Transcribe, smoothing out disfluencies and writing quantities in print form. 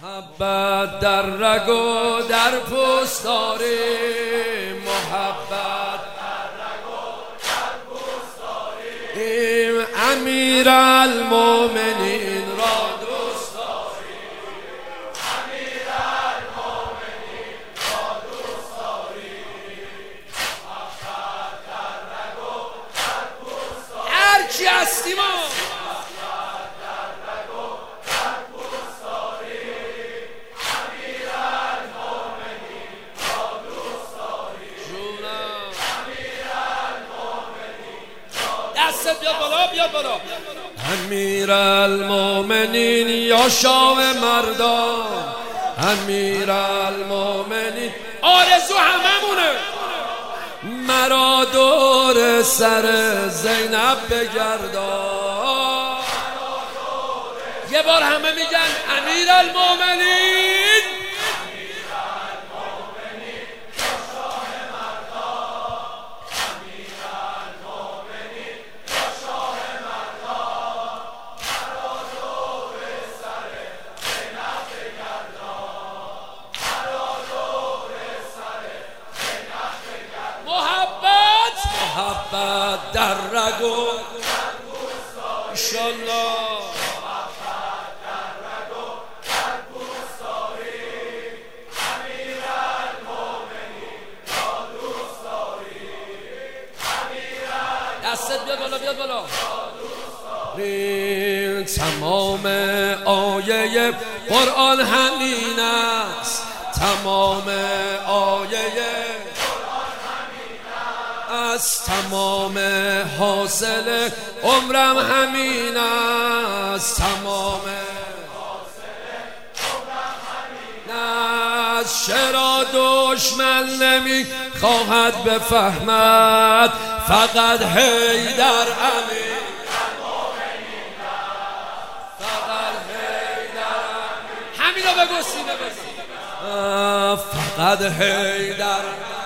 محبت در رگ و در پوست داریم، محبت در رگ و در پوست داریم، امیرالمومنین را دوست داریم، امیرالمومنین را دوست داریم، محبت در رگ و در پوست داریم. هر کی هستیم بیا بالا بیا بالا. امیرالمومنین یا شاه مردان، امیرالمومنین آرزو هممونه مرا دور سر زینب بگردان. یه بار همه میگن امیرالمومنین، محبت در رگ و انشالله، محبت در رگ و در پوست داریم، امیرالمومنین را دوست داریم، دستت بیا بالا بیا بالا. تمام آیه قرآن همین است، تمام آیه از تمام حاصل عمرم همین است، تمام حاصل عمرم همین است. چرا دشمن نمی خواهد بفهمد فقط حیدر امیرالمومنین است، فقط حیدر همینو بگو سینه بزن، فقط حیدر